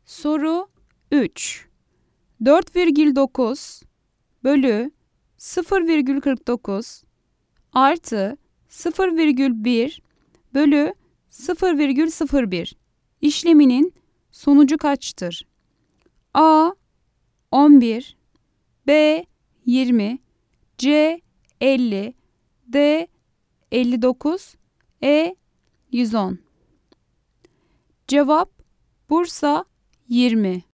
Soru 3. 4,9 bölü 0,49 artı 0,1 bölü 0,01 işleminin sonucu kaçtır? A 11, B 20, C 50, D 59, E 110. Cevap Bursa 20.